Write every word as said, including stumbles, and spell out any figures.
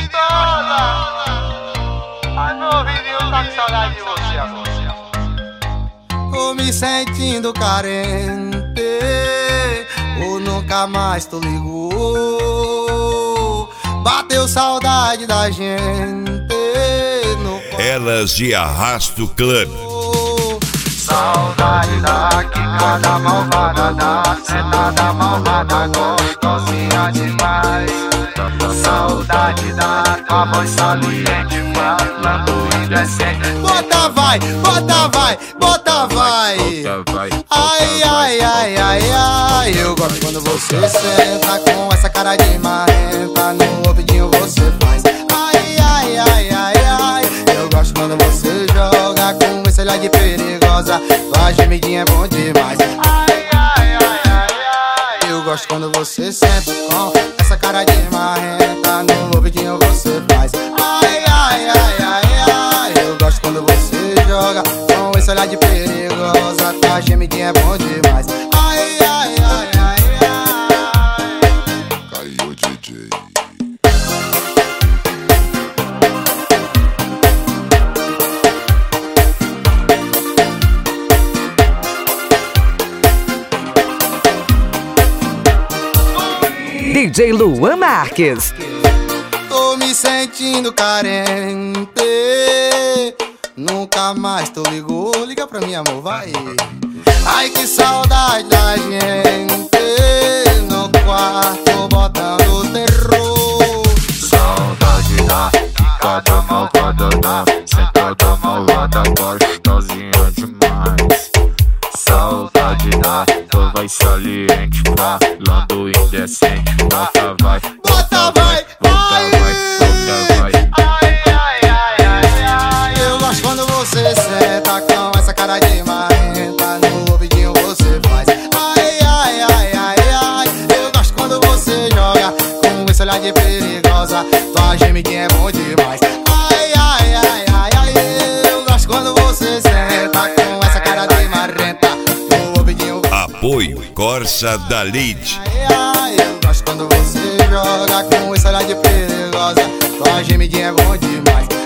gostosa. Ai, meu ouvidinho tá com saudade de você agora. Tô me sentindo carente, ou nunca mais tu ligou. Bateu saudade da gente no... Elas de Arrasto Club. Saudade da quicada malvada, da sentada malvada, gostosinha demais. Saudade da tua voz saliente, falando indecente. Bota vai, bota vai, bota vai. Ai, ai, ai, ai, ai. Eu gosto quando você senta com essa cara de marrenta. No ouvidinho você faz. Ai, ai, ai, ai, ai. Eu gosto quando você joga com esse olhar de perigosa. Tua gemidinha é bom demais. Ai, ai, ai, ai, ai. Eu gosto quando você senta com essa cara de marrenta. No ouvidinho você faz. Ai, ai, ai, ai, ai. Eu gosto quando você joga com esse olhar de perigosa. Tua gemidinha é bom demais. Ai, ai, ai, ai, ai. Caiu D J. D J Luan Marques. Tô me sentindo carente, nunca mais tu ligou. Liga pra mim, amor, vai. Ai, que saudade da gente no quarto botando terror. Saudade da quicada malvada, da sentada malvada, gostosinha demais. Saudade da tua voz saliente, falando indecente. Bota vai, Bota vai, bota vai, bota vai. Ai, ai, ai, ai, ai. Eu gosto quando você senta com essa cara de marrenta. No ouvidinho você faz. Ai, ai, ai, ai, ai. Eu gosto quando você joga com esse olhar de perigosa. Tua gemidinha é bom demais. Ai, ai, ai, ai, ai. Eu gosto quando você senta com essa cara de marrenta. No ouvidinho. Apoio Corsa da Lid. Ai, ai, eu gosto quando você joga com esse olhar de perigosa. Tua gemidinha é bom demais.